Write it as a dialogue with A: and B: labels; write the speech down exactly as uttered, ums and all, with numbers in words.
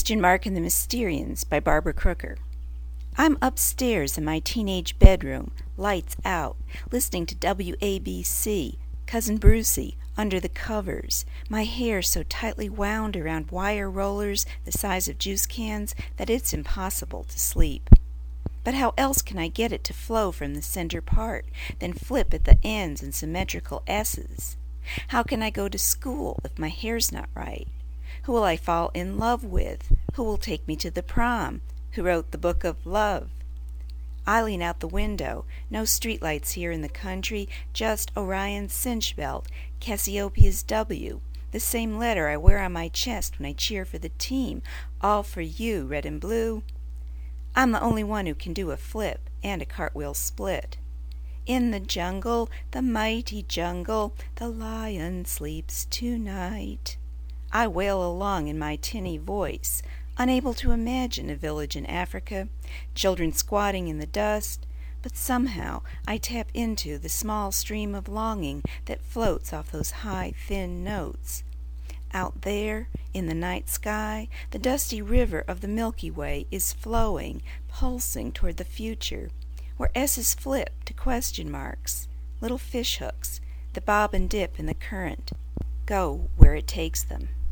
A: Question Mark and the Mysterians by Barbara Crooker. I'm upstairs in my teenage bedroom, lights out, listening to W A B C, Cousin Brucey, under the covers, my hair so tightly wound around wire rollers the size of juice cans that it's impossible to sleep. But how else can I get it to flow from the center part, then flip at the ends in symmetrical S's? How can I go to school if my hair's not right? Who will I fall in love with? Who will take me to the prom? Who wrote the book of love? I lean out the window. No streetlights here in the country, just Orion's cinch belt, Cassiopeia's W, the same letter I wear on my chest when I cheer for the team, all for you, red and blue. I'm the only one who can do a flip and a cartwheel split. In the jungle, the mighty jungle, the lion sleeps tonight. I wail along in my tinny voice, unable to imagine a village in Africa, children squatting in the dust, but somehow I tap into the small stream of longing that floats off those high, thin notes. Out there, in the night sky, the dusty river of the Milky Way is flowing, pulsing toward the future, where S's flip to question marks, little fish hooks that bob and dip in the current, go where it takes them.